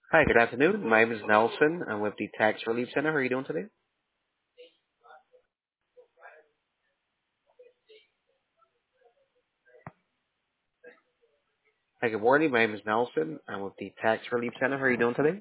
Hi, good afternoon. My name is Nelson. I'm with the Tax Relief Center. How are you doing today? Hi, good morning. My name is Nelson. I'm with the Tax Relief Center. How are you doing today?